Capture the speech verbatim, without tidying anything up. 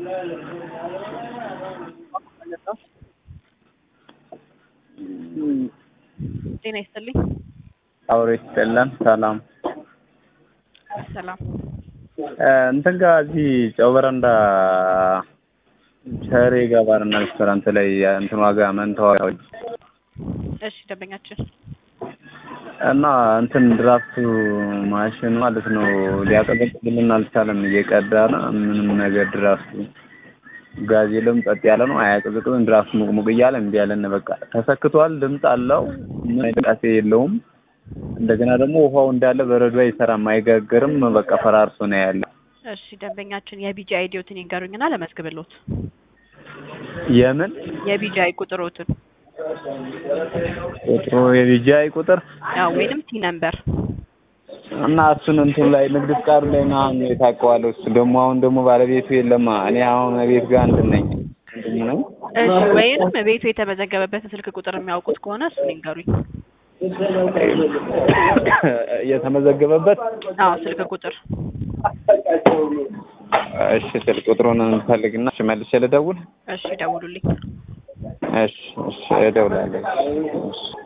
ጤና ይስጥልኝ። አውሬ ይስጥልን። ሰላም ሰላም። እንትን ጋር እዚህ ጨው በረንዳ ቸሬ ጋር ባርና ሬስቶራንት ላይ እንትን ዋጋ መንተዋው። እሺ ደንበኛችን እና እንትን ድራፍቱ ማሽን ማለት ነው ሊያቀዘቅዝልን አልቻለም። እየቀዳ ነው ምንም ነገር ድራፍቱ ጋዝ የለም፣ ጸጥ ያለ ነው። አያቀዘቅዝም። ድራፍቱ ሙቅሙቅ እያለ እምቢ አለን። በቃ ተሰክቷል። ድምጽ አለው፣ ምን እንቅስቃሴ የለውም። እንደገና ደግሞ ውሃው እንዳለ በረዶ አይሰራም፣ አይጋገርም። በቃ ፈራርሶ ነው ያለው። እሺ ደንበኛችን የቢጂ አይዲዎትን ይንገሩኝና ለመዝግብልዎት። የምን የቢጂ አይ ቁጥሮትን? ቁጥሩ የቢጂ አይ ቁጥር አዎ፣ ወይንም ቲ ነምበር እና እሱን እንትን ላይ ንግድ ፍቃዱ ላይ ምናምን የታውቀዋለሁ። እሱ ደግሞ አሁን ደግሞ ባለቤቱ የለማ። እኔ አሁን ቤት ጋር እንትን ነኝ እንትን ነው። እሺ ወይንም ቤቱ የተመዘገበበትን ስልክ ቁጥር የሚያውቁት ከሆነ እሱን ይንገሩኝ። የተመዘገበበት አዎ ስልክ ቁጥር። እሺ ስልክ ቁጥሩን እንፈልግና እሺ መልሼ ልደውል። እሺ ደውሉልኝ። እሺ እሺ እደውላለሁ። እሺ